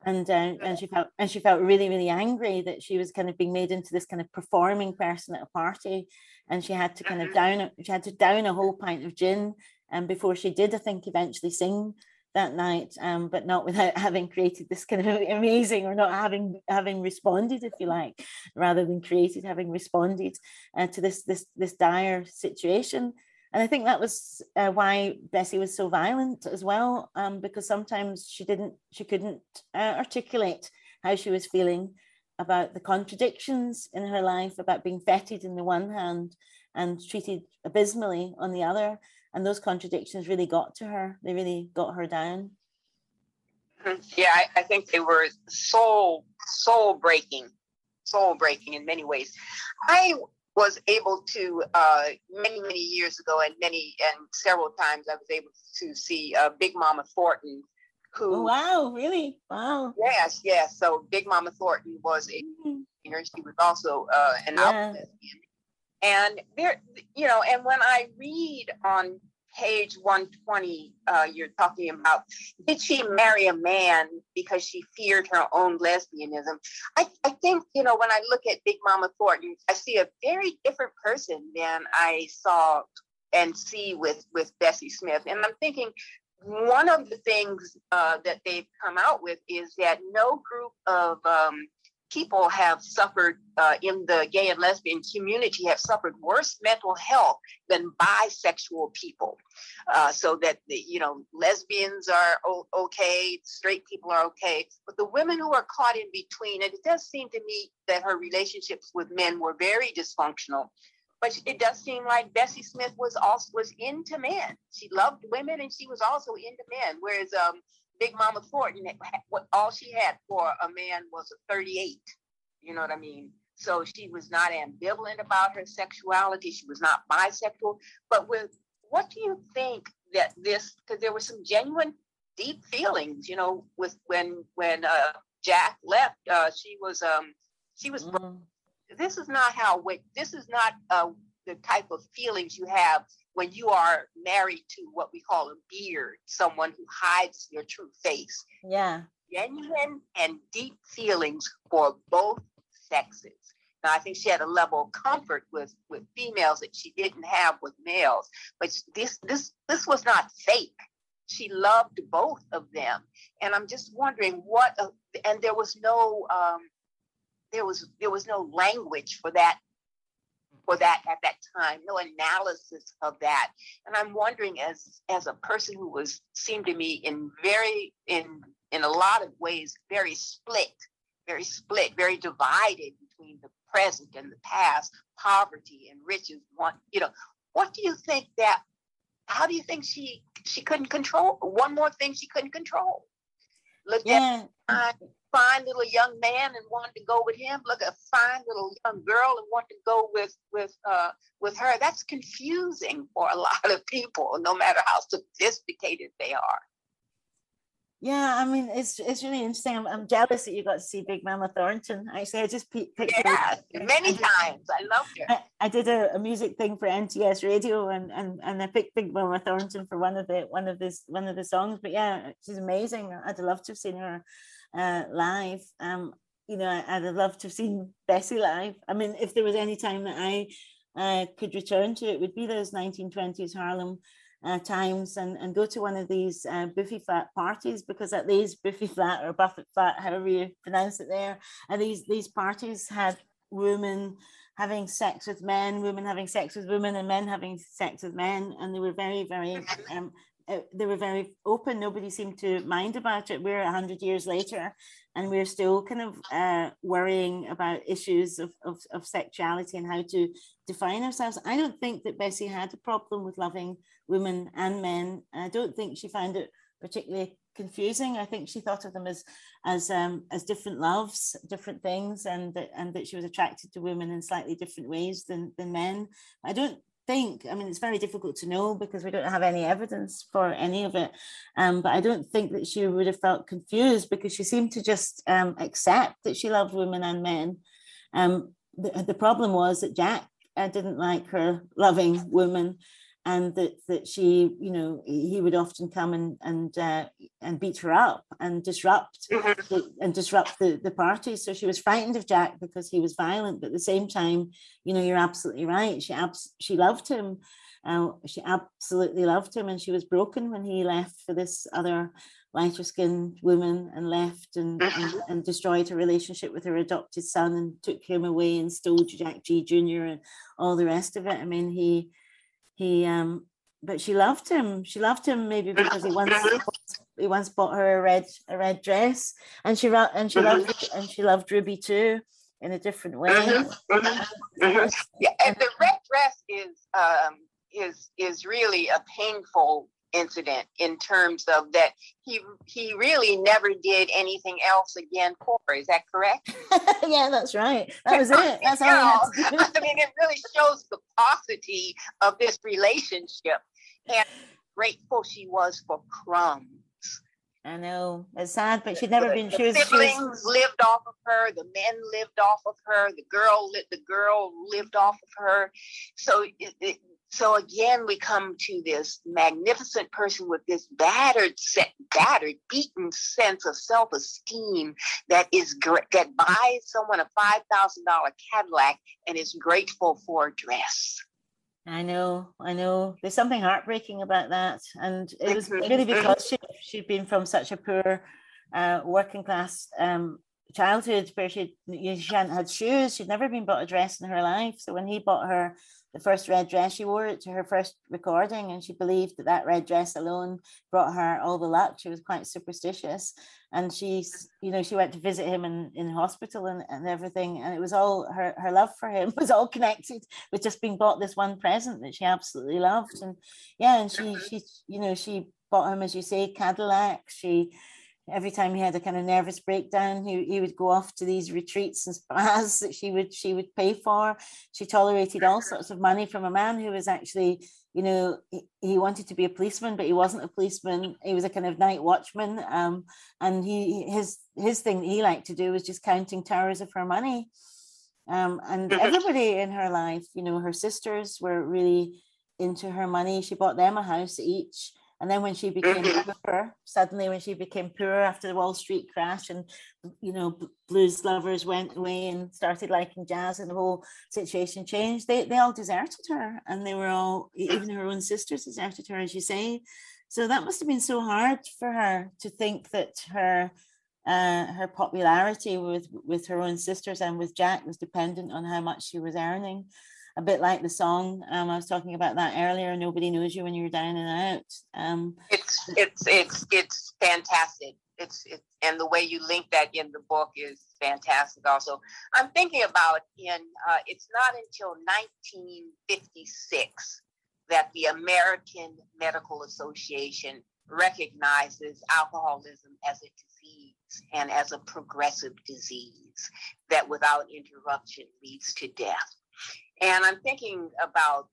B: And uh, and she felt and she felt really, really angry that she was kind of being made into this kind of performing person at a party, and she had to kind of down she had to down a whole pint of gin, and before she did, I think, eventually sing that night, um, but not without having created this kind of amazing, or not having having responded, if you like, rather than created, having responded uh, to this this this dire situation. And I think that was uh, why Bessie was so violent as well, um, because sometimes she didn't, she couldn't uh, articulate how she was feeling about the contradictions in her life, about being feted in the one hand and treated abysmally on the other. And those contradictions really got to her. They really got her down.
C: Yeah, I, I think they were soul, soul breaking, soul breaking in many ways. I was able to uh, many, many years ago, and many and several times I was able to see uh, Big Mama Thornton, who
B: oh, wow, really? Wow.
C: Yes, yes. So Big Mama Thornton was a singer. She was also uh, an
B: yeah.
C: out lesbian. And there, you know, and when I read on page one twenty, uh, you're talking about, did she marry a man because she feared her own lesbianism? I, I think, you know, when I look at Big Mama Thornton, I see a very different person than I saw and see with, with Bessie Smith. And I'm thinking one of the things uh, that they've come out with is that no group of um, people have suffered uh, in the gay and lesbian community have suffered worse mental health than bisexual people. Uh, so that, the, you know, lesbians are o- okay, straight people are okay, but the women who are caught in between, and it does seem to me that her relationships with men were very dysfunctional, but it does seem like Bessie Smith was also was into men. She loved women and she was also into men, whereas um, Big Mama Thornton, what all she had for a man was a thirty-eight. You know what I mean? So she was not ambivalent about her sexuality. She was not bisexual. But with what do you think that this? Because there were some genuine, deep feelings. You know, with when when uh, Jack left, uh, she was um she was. Mm. This is not how. This is not uh, the type of feelings you have when you are married to what we call a beard, someone who hides your true face.
B: Yeah.
C: Genuine and deep feelings for both sexes. Now, I think she had a level of comfort with, with females that she didn't have with males, but this this this was not fake. She loved both of them, and I'm just wondering what. Uh, and there was no um, there was there was no language for that. For that at that time, no analysis of that, and I'm wondering, as as a person who was seemed to me in very in in a lot of ways very split, very split, very divided between the present and the past, poverty and riches. One, you know, what do you think that? How do you think she she couldn't control? One more thing she couldn't control. Look
B: yeah.
C: at. Fine little young man and wanted to go with him. Look at a fine little young girl and want to go with with uh, with her. That's confusing for a lot of people, no matter how sophisticated they are.
B: Yeah, I mean, it's it's really interesting. I'm, I'm jealous that you got to see Big Mama Thornton. Actually, I just picked
C: yeah, many I did, times. I loved her.
B: I, I did a, a music thing for N T S Radio, and and and I picked Big Mama Thornton for one of the one of this one of the songs. But yeah, she's amazing. I'd love to have seen her uh, live. Um, you know, I'd have loved to have seen Bessie live. I mean, if there was any time that I uh, could return to, it would be those nineteen twenties Harlem Uh, times and, and go to one of these uh, Buffy Flat parties, because at these Buffy Flat or Buffett Flat, however you pronounce it there, and these these parties had women having sex with men, women having sex with women, and men having sex with men, and they were very, very, um, uh, they were very open. Nobody seemed to mind about it. We're a hundred years later, and we're still kind of uh, worrying about issues of, of, of sexuality and how to define ourselves. I don't think that Bessie had a problem with loving women and men. I don't think she found it particularly confusing. I think she thought of them as as um, as different loves, different things, and that and that she was attracted to women in slightly different ways than than men. I don't think, I mean, it's very difficult to know because we don't have any evidence for any of it. Um, but I don't think that she would have felt confused, because she seemed to just um, accept that she loved women and men. Um, the, the problem was that Jack uh, didn't like her loving women. and that that she, you know, he would often come and and uh, and beat her up and disrupt the, and disrupt the the party. So she was frightened of Jack because he was violent, but at the same time, you know, you're absolutely right. She abs- she loved him. Uh, she absolutely loved him, and she was broken when he left for this other lighter skinned woman and left and, and and destroyed her relationship with her adopted son and took him away and stole Jack G Junior and all the rest of it. I mean, he he um but she loved him. She loved him maybe because he once he once bought her a red a red dress, and she and she loved and she loved Ruby too in a different way.
C: Mm-hmm. Mm-hmm. Mm-hmm. Yeah, and the red dress is um is is really a painful incident in terms of that he he really never did anything else again for her. Is that correct?
B: Yeah, that's right. That was it. That's all he had to do.
C: I mean, it really shows the paucity of this relationship and grateful she was for crumbs.
B: I know, it's sad, but she'd never the, been.
C: The
B: she was,
C: siblings
B: she was...
C: lived off of her. The men lived off of her. The girl, the girl lived off of her. So, it, it, so again, we come to this magnificent person with this battered, set, battered, beaten sense of self-esteem that is that buys someone a five thousand dollar Cadillac and is grateful for a dress.
B: I know, I know. There's something heartbreaking about that, and it was really because she she'd been from such a poor, uh, working class um, childhood where she she hadn't had shoes. She'd never been bought a dress in her life. So when he bought her the first red dress, she wore it to her first recording, and she believed that that red dress alone brought her all the luck. She was quite superstitious, and she's, you know, she went to visit him in, in hospital and, and everything, and it was all her, her love for him was all connected with just being bought this one present that she absolutely loved. And yeah, and she, she, you know, she bought him, as you say, Cadillac. She, every time he had a kind of nervous breakdown, he, he would go off to these retreats and spas that she would she would pay for. She tolerated all sorts of money from a man who was actually, you know, he, he wanted to be a policeman, but he wasn't a policeman. He was a kind of night watchman. Um, and he his his thing that he liked to do was just counting towers of her money. Um, and everybody in her life, you know, her sisters were really into her money. She bought them a house each. And then when she became mm-hmm. poor, suddenly when she became poor after the Wall Street crash and, you know, blues lovers went away and started liking jazz and the whole situation changed, they, they all deserted her. And they were all, even her own sisters deserted her, as you say. So that must have been so hard for her to think that her uh, her popularity with, with her own sisters and with Jack was dependent on how much she was earning. A bit like the song, um, I was talking about that earlier. Nobody knows you when you're down and out. Um,
C: it's it's it's it's fantastic. It's it's and the way you link that in the book is fantastic. Also, I'm thinking about in uh, it's not until nineteen fifty-six that the American Medical Association recognizes alcoholism as a disease and as a progressive disease that without interruption leads to death. And I'm thinking about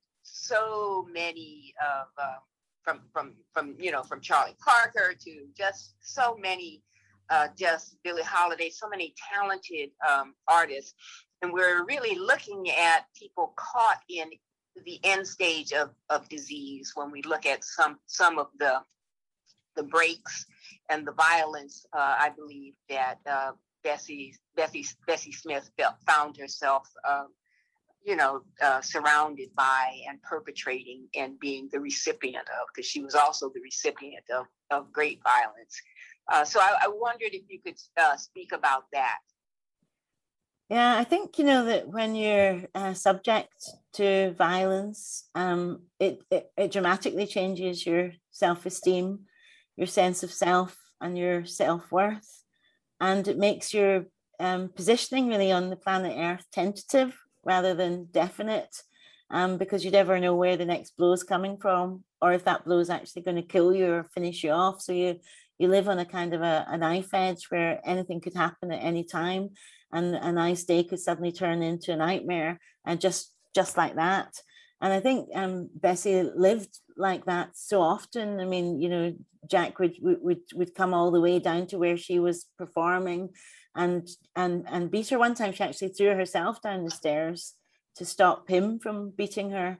C: so many of uh, from from from you know from Charlie Parker to just so many, uh, just Billie Holiday, so many talented um, artists, and we're really looking at people caught in the end stage of, of disease when we look at some some of the the breaks and the violence. Uh, I believe that uh, Bessie Bessie Bessie Smith felt, found herself. Uh, you know, uh, surrounded by and perpetrating and being the recipient of, because she was also the recipient of, of great violence. Uh, so I, I wondered if you could uh, speak about that.
B: Yeah, I think, you know, that when you're uh, subject to violence, um, it, it, it dramatically changes your self-esteem, your sense of self and your self-worth. And it makes your um, positioning really on the planet Earth tentative rather than definite, um, because you never know where the next blow is coming from, or if that blow is actually going to kill you or finish you off. So you you live on a kind of a, a knife edge where anything could happen at any time, and a nice day could suddenly turn into a nightmare, and just just like that. And I think um, Bessie lived like that so often. I mean, you know, Jack would would would come all the way down to where she was performing, and and and beat her. One time, she actually threw herself down the stairs to stop him from beating her.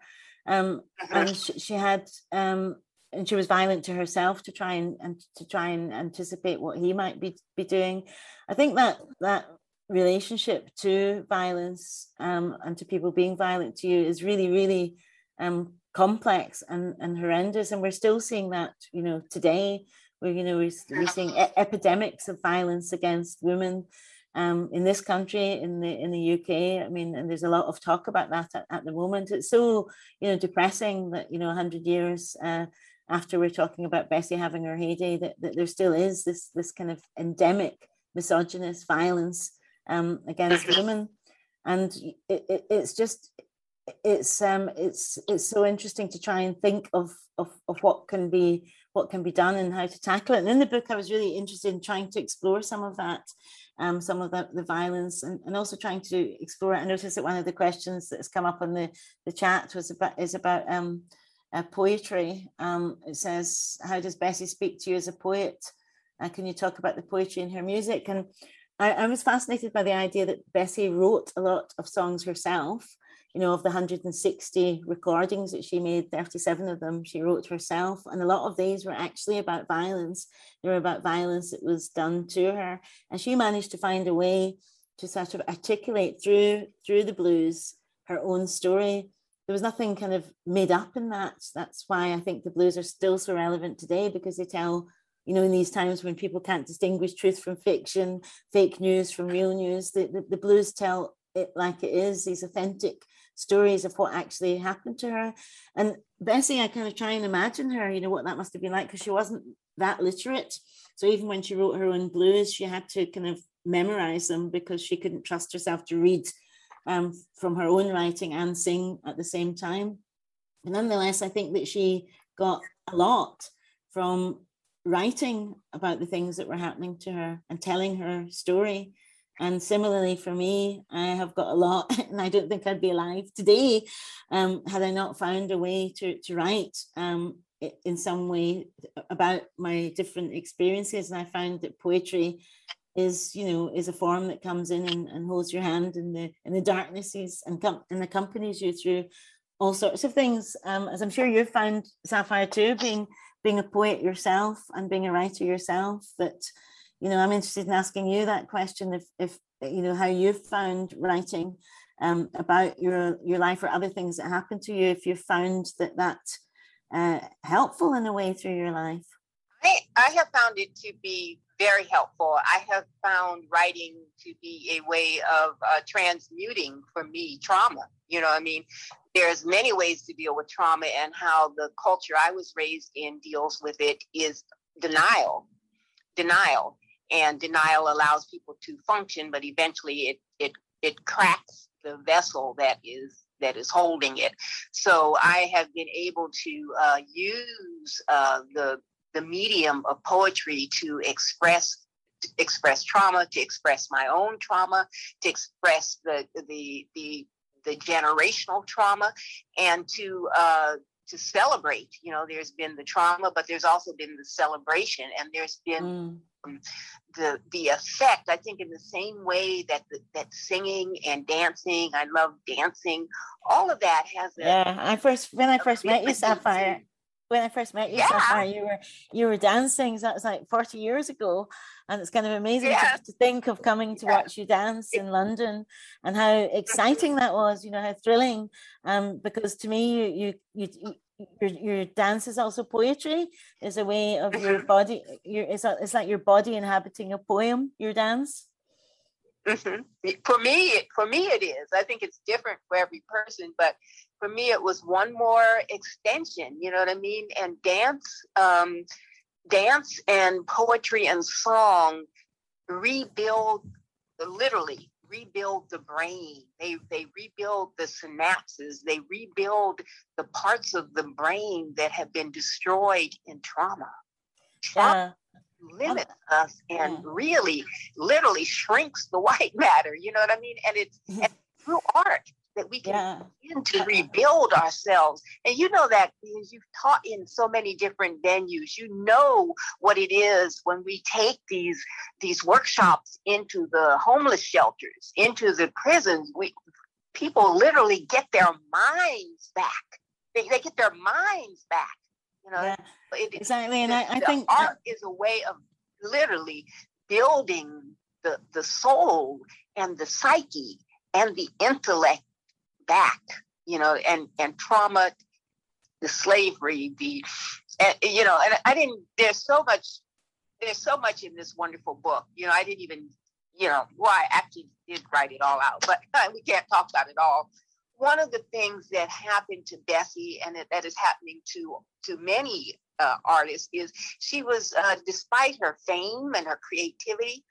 B: Um, and she, she had, um, and she was violent to herself to try and, and to try and anticipate what he might be be doing. I think that that relationship to violence um, and to people being violent to you is really, really um, complex and, and horrendous. And we're still seeing that, you know, today, where, you know, we're, we're seeing e- epidemics of violence against women um, in this country, in the in the U K. I mean, and there's a lot of talk about that at, at the moment. It's so, you know, depressing that, you know, one hundred years uh, after we're talking about Bessie having her heyday, that, that there still is this this kind of endemic misogynist violence um, against women. And it, it, it's just, it's um, it's it's so interesting to try and think of, of of what can be what can be done and how to tackle it. And in the book, I was really interested in trying to explore some of that, um, some of the, the violence, and, and also trying to explore it. I noticed that one of the questions that's come up on the, the chat was about is about um, uh, poetry. Um, it says, how does Bessie speak to you as a poet? Uh, can you talk about the poetry in her music? And I, I was fascinated by the idea that Bessie wrote a lot of songs herself. You know, of the one hundred sixty recordings that she made, thirty-seven of them she wrote herself. And a lot of these were actually about violence. They were about violence that was done to her. And she managed to find a way to sort of articulate through, through the blues her own story. There was nothing kind of made up in that. That's why I think the blues are still so relevant today, because they tell, you know, in these times when people can't distinguish truth from fiction, fake news from real news, the, the, the blues tell it like it is, these authentic stories of what actually happened to her. And Bessie, I kind of try and imagine her, you know, what that must have been like, because she wasn't that literate. So even when she wrote her own blues, she had to kind of memorize them because she couldn't trust herself to read um, from her own writing and sing at the same time. But nonetheless, I think that she got a lot from writing about the things that were happening to her and telling her story. And similarly for me, I have got a lot, and I don't think I'd be alive today um, had I not found a way to, to write um, in some way about my different experiences. And I found that poetry is, you know, is a form that comes in and, and holds your hand in the in the darknesses and, com- and accompanies you through all sorts of things. Um, as I'm sure you've found, Sapphire, too, being being a poet yourself and being a writer yourself, that, you know, I'm interested in asking you that question, if, if you know, how you've found writing um, about your, your life or other things that happened to you, if you've found that that uh, helpful in a way through your life.
C: I, I have found it to be very helpful. I have found writing to be a way of uh, transmuting, for me, trauma. You know what I mean? There's many ways to deal with trauma, and how the culture I was raised in deals with it is denial. Denial. And denial allows people to function, but eventually it it it cracks the vessel that is that is holding it. So I have been able to uh, use uh, the the medium of poetry to express to express trauma, to express my own trauma, to express the the the the generational trauma, and to uh, to celebrate. You know, there's been the trauma, but there's also been the celebration, and there's been mm. um, the the effect. I think in the same way that the, that singing and dancing, I love dancing. All of that has a,
B: yeah. I first when I first met you, Sapphire. When I first met you,
C: yeah.
B: Sapphire, you were you were dancing. So that was like forty years ago, and it's kind of amazing
C: yeah.
B: to, to think of coming to yeah. watch you dance in London, and how exciting that was. You know, how thrilling. Um, because to me, you you you. Your, your dance is also poetry, is a way of your body. Your it's, a, it's like your body inhabiting a poem. Your dance.
C: Mm-hmm. For me, for me, it is. I think it's different for every person, but for me, it was one more extension. You know what I mean? And dance, um, dance, and poetry and song rebuild, literally rebuild the brain. They they rebuild the synapses. They rebuild the parts of the brain that have been destroyed in trauma. Trauma yeah. limits us and yeah. really, literally shrinks the white matter. You know what I mean? And it's and through art that we can yeah. begin to rebuild ourselves. And you know that because you've taught in so many different venues. You know what it is when we take these these workshops into the homeless shelters, into the prisons. We people literally get their minds back. they, they get their minds back. You know,
B: yeah,
C: it,
B: exactly. And
C: the,
B: I, I
C: the
B: think
C: art is a way of literally building the, the soul and the psyche and the intellect back, you know, and, and trauma, the slavery, the, and, you know, and I didn't, there's so much, there's so much in this wonderful book. You know, I didn't even, you know, well, I actually did write it all out, but we can't talk about it all. One of the things that happened to Bessie, and that is happening to, to many uh, artists, is she was, uh, despite her fame and her creativity,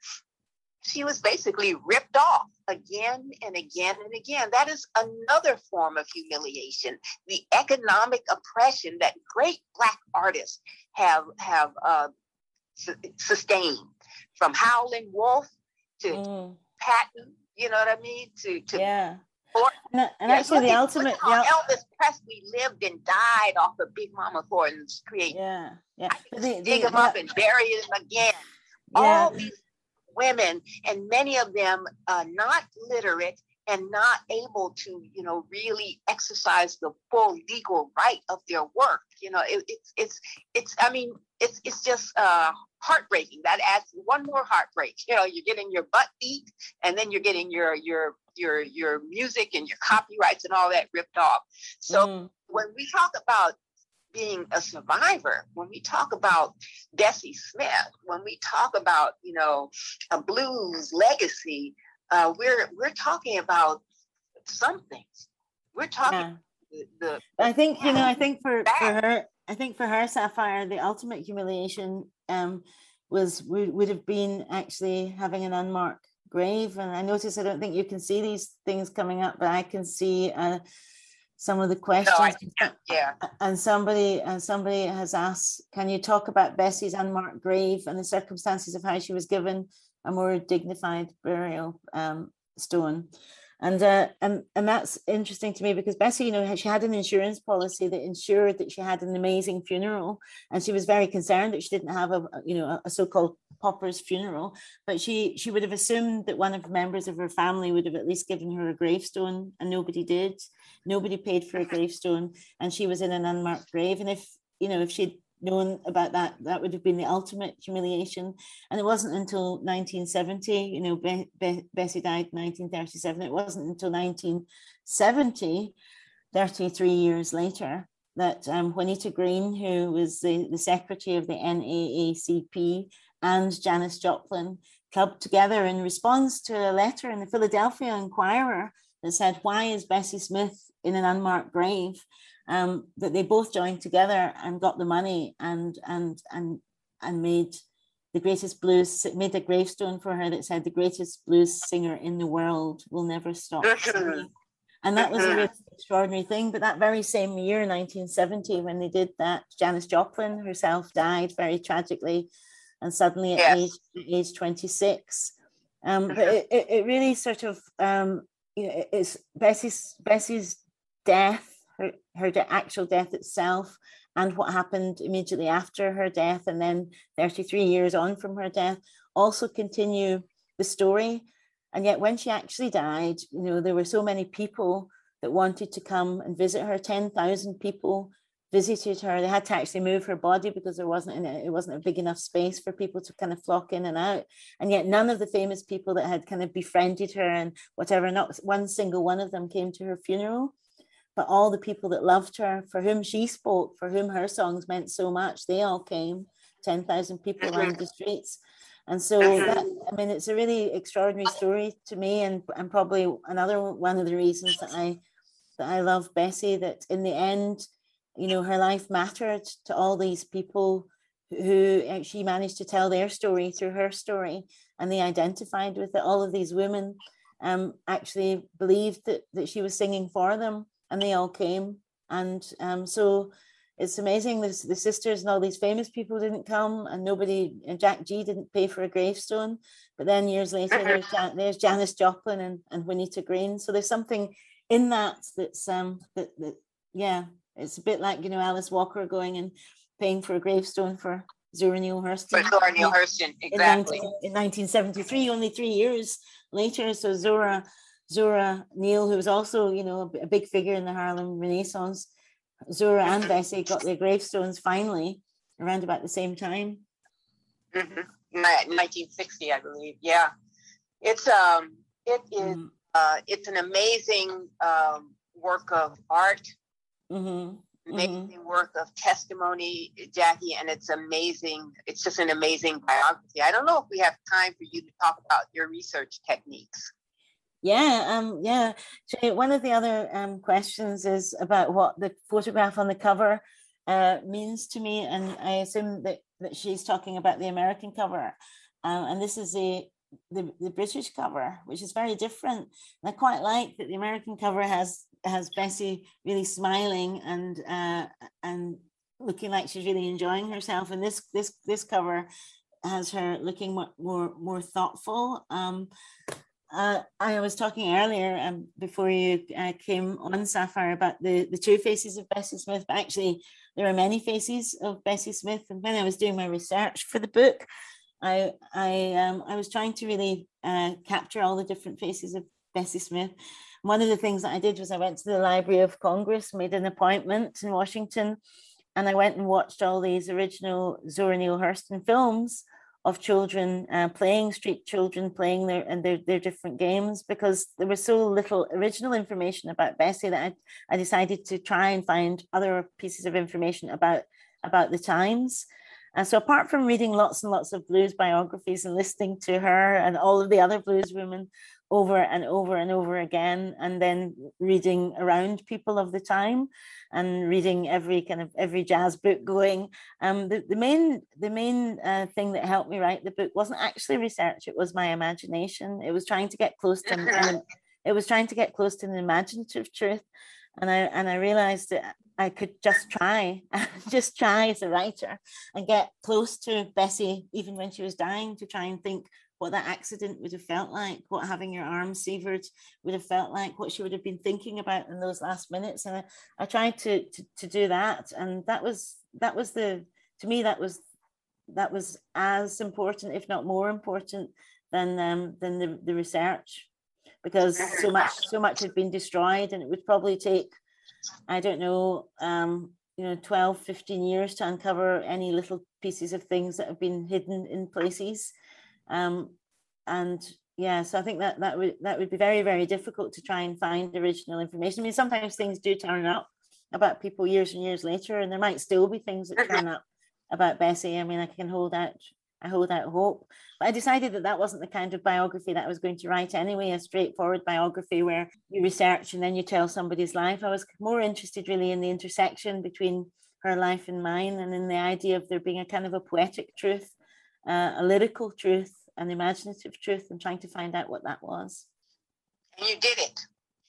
C: she was basically ripped off again and again and again. That is another form of humiliation. The economic oppression that great Black artists have have uh, su- sustained, from Howlin' Wolf to
B: mm,
C: Patton. You know what I mean? To to
B: yeah.
C: Or,
B: And, and
C: yeah,
B: actually, the
C: at,
B: ultimate,
C: look at how
B: the,
C: Elvis Presley lived and died off of Big Mama Thornton's creation.
B: yeah, yeah.
C: I
B: But
C: can
B: the,
C: dig
B: the,
C: him up
B: the,
C: and bury him again.
B: yeah,
C: All these women, and many of them uh, not literate and not able to, you know, really exercise the full legal right of their work. You know, it, it's it's it's. I mean, it's it's just uh, heartbreaking. That adds one more heartbreak. You know, you're getting your butt beat, and then you're getting your your your your music and your copyrights and all that ripped off. So
B: mm,
C: when we talk about being a survivor, when we talk about Bessie Smith, when we talk about, you know, a blues legacy, uh, we're we're talking about something. We're talking
B: yeah.
C: the, the
B: I think, you know, I think for, for
C: back.
B: her, I think for her, Sapphire, the ultimate humiliation um, was, would, would have been actually having an unmarked grave. And I notice, I don't think you can see these things coming up, but I can see uh, some of the questions.
C: No, I can't. Yeah.
B: And somebody, and somebody has asked, can you talk about Bessie's unmarked grave and the circumstances of how she was given a more dignified burial um, stone? And uh, and and that's interesting to me, because Bessie, you know, she had an insurance policy that ensured that she had an amazing funeral, and she was very concerned that she didn't have a, you know, a so-called pauper's funeral. But she she would have assumed that one of the members of her family would have at least given her a gravestone, and nobody did. Nobody paid for a gravestone, and she was in an unmarked grave. And if you know, if she'd known about that, that would have been the ultimate humiliation. And it wasn't until nineteen seventy, you know, Be- Be- Bessie died in nineteen thirty-seven. It wasn't until nineteen seventy, thirty-three years later, that um, Juanita Green, who was the, the secretary of the N double A C P, and Janis Joplin clubbed together in response to a letter in the Philadelphia Inquirer that said, "Why is Bessie Smith in an unmarked grave?" Um, that they both joined together and got the money and and and and made the greatest blues, made a gravestone for her that said, "The greatest blues singer in the world will never stop singing." And that was a really extraordinary thing. But that very same year, nineteen seventy, when they did that, Janis Joplin herself died very tragically, and suddenly at
C: Yes.
B: age, age twenty-six. Um, but it, it, it really sort of, um, you know, it's Bessie's Bessie's death, her, her actual death itself, and what happened immediately after her death, and then thirty-three years on from her death, also continue the story. And yet when she actually died, you know, there were so many people that wanted to come and visit her. ten thousand people visited her. They had to actually move her body because there wasn't in it, it wasn't a big enough space for people to kind of flock in and out. And yet none of the famous people that had kind of befriended her and whatever, not one single one of them came to her funeral. But all the people that loved her, for whom she spoke, for whom her songs meant so much, they all came, ten thousand people around the streets. And so, that, I mean, it's a really extraordinary story to me, and, and probably another one of the reasons that I that I love Bessie, that in the end, you know, her life mattered to all these people who she managed to tell their story through her story, and they identified with it. All of these women um, actually believed that, that she was singing for them, and they all came. And um, so it's amazing. There's the sisters and all these famous people didn't come, and nobody, and Jack G didn't pay for a gravestone. But then years later, there's, Jan, there's Janis Joplin and, and Juanita Green. So there's something in that that's, um, that, that, yeah, it's a bit like, you know, Alice Walker going and paying for a gravestone for Zora Neale Hurston.
C: For Zora Neale Hurston, exactly.
B: In, nineteen, in nineteen seventy-three, only three years later. So Zora, Zora Neale, who was also, you know, a big figure in the Harlem Renaissance, Zora and Bessie got their gravestones finally around about the same time.
C: Mm-hmm. nineteen sixty, I believe. Yeah, it's um, it is mm. uh, it's an amazing um, work of art,
B: mm-hmm.
C: amazing
B: mm-hmm.
C: work of testimony, Jackie, and it's amazing. It's just an amazing biography. I don't know if we have time for you to talk about your research techniques.
B: Yeah, um, yeah. So one of the other um, questions is about what the photograph on the cover uh, means to me, and I assume that, that she's talking about the American cover, um, and this is the, the the British cover, which is very different. And I quite like that the American cover has has Bessie really smiling and uh, and looking like she's really enjoying herself, and this this this cover has her looking more more, more thoughtful. Um, Uh, I was talking earlier um, before you uh, came on, Sapphire, about the, the two faces of Bessie Smith, but actually there are many faces of Bessie Smith. And when I was doing my research for the book, I I, um, I was trying to really uh, capture all the different faces of Bessie Smith. One of the things that I did was I went to the Library of Congress, made an appointment in Washington, and I went and watched all these original Zora Neale Hurston films of children uh, playing, street children playing their and their, their different games, because there was so little original information about Bessie that I, I decided to try and find other pieces of information about, about the times. And so apart from reading lots and lots of blues biographies and listening to her and all of the other blues women over and over and over again, and then reading around people of the time and reading every kind of every jazz book going, um, the, the main the main uh, thing that helped me write the book wasn't actually research, it was my imagination. It was trying to get close to an, it was trying to get close to an imaginative truth. And I and I realized that I could just try, just try as a writer and get close to Bessie, even when she was dying, to try and think what that accident would have felt like, what having your arm severed would have felt like, what she would have been thinking about in those last minutes. And I, I tried to, to to do that. And that was that was the, to me, that was that was as important, if not more important, than um, than the, the research, because so much so much had been destroyed, and it would probably take, I don't know, um, you know, twelve, fifteen years to uncover any little pieces of things that have been hidden in places. Um, and yeah, so I think that that would that would be very, very difficult to try and find original information. I mean, sometimes things do turn up about people years and years later, and there might still be things that turn up about Bessie. I mean, I can hold out, I hold out hope. But I decided that that wasn't the kind of biography that I was going to write anyway, a straightforward biography where you research and then you tell somebody's life. I was more interested really in the intersection between her life and mine, and in the idea of there being a kind of a poetic truth, uh, a lyrical truth, an imaginative truth, and trying to find out what that was.
C: And you did it.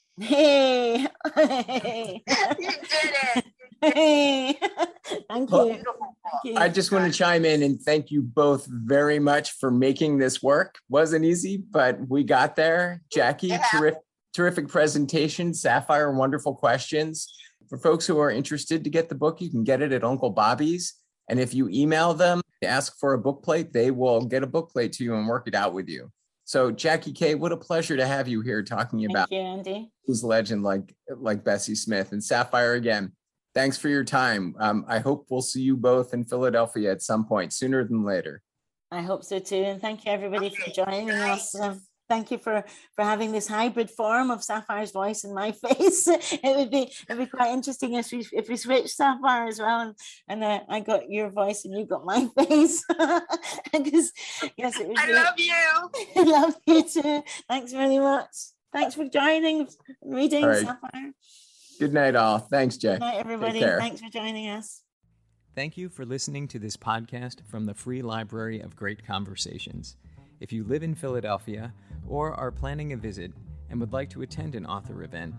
B: Hey!
C: Hey. You did it.
B: Hey! Thank
A: Well,
B: you. Thank you.
A: I just want to chime in and thank you both very much for making this work. Wasn't easy, but we got there. Jackie,
C: Yeah.
A: terrific, terrific presentation. Sapphire, wonderful questions. For folks who are interested to get the book, you can get it at Uncle Bobby's. And if you email them, ask for a book plate, they will get a book plate to you and work it out with you. So Jackie Kay, what a pleasure to have you here talking
B: Thank
A: about
B: you, Andy.
A: who's legend like, like Bessie Smith. And Sapphire, again, thanks for your time. Um, I hope we'll see you both in Philadelphia at some point, sooner than later.
B: I hope so too. And thank you everybody
C: Okay,
B: for joining
C: good
B: us. Um, thank you for, for having this hybrid form of Sapphire's voice and my face. It would be it'd be quite interesting if we if we switched Sapphire as well, and, and uh, I got your voice and you got my face. Because yes, it would
C: I
B: be,
C: love you.
B: I love you too. Thanks very much. Thanks for joining, reading,
A: All right.
B: Sapphire.
A: Good night, all. Thanks, Jack.
B: Good night, everybody.
A: Take care.
B: Thanks for joining us.
A: Thank you for listening to this podcast from the Free Library of Great Conversations. If you live in Philadelphia or are planning a visit and would like to attend an author event,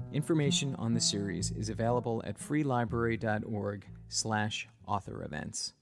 A: information on the series is available at freelibrary dot org slash author events.